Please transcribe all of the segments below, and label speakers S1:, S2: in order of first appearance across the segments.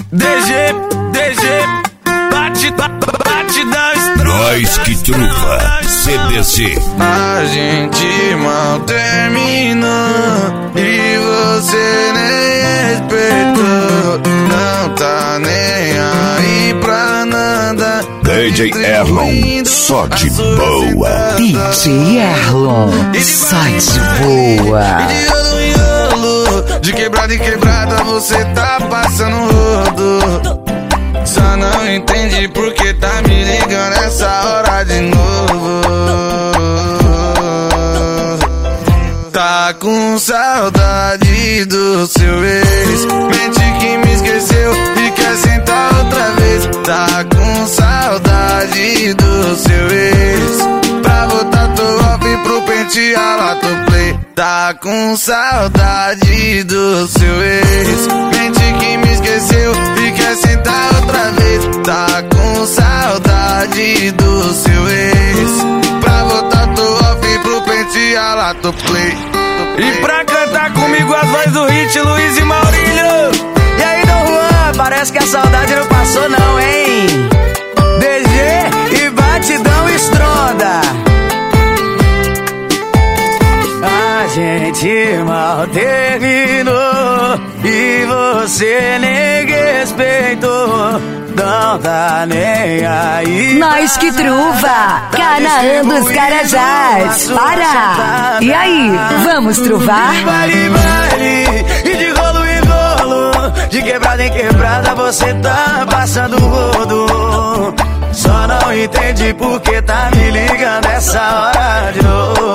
S1: batidão estranha.
S2: Nós que truva, CDC.
S1: A gente mal terminou e você nem respeitou. Não tá nem aí pra nada.
S2: DJ Erlon, só de boa.
S3: DJ Erlon, só de boa.
S1: E de rolo em rolo, de quebrada em quebrada você tá passando rodo. Só não entendi porque tá me ligando essa hora de novo. Tá com saudade do seu ex, mente que me esqueceu e quer sentar outra vez. Tá com saudade do seu ex, pra voltar tô off pro pentear lá tô play. Tá com saudade do seu ex, mente que me esqueceu e quer sentar outra vez. Tá com saudade do seu ex, pra voltar tô off pro pentear lá tô play. E pra cantar comigo as vozes do hit, Luiz e Maurílio.
S3: E aí, Dom Juan, parece que a saudade não passou não, hein? DG e batidão estronda. A gente mal terminou e você nem respeitou. Não tá nem aí.
S4: Nós que truva, Canaã dos Carajás. Para! E aí, vamos truvar?
S3: E de rolo em rolo, de quebrada em quebrada você tá passando rodo. Só não entendi porque tá me ligando essa hora de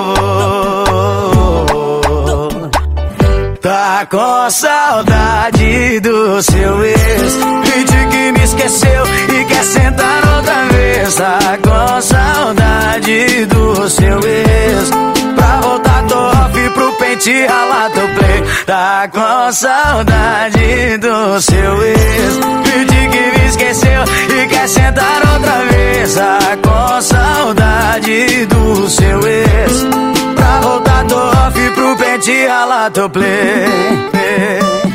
S3: novo. Tá com saudade do seu ex, gente que me esqueceu e quer sentar outra vez. Tá com saudade do seu ex, pra voltar tô off pro pente ralar tô play. Tá com saudade do seu ex, gente que me esqueceu e quer sentar outra vez. Tá com saudade do seu ex, pra voltar tô off pro pente ralar tô play.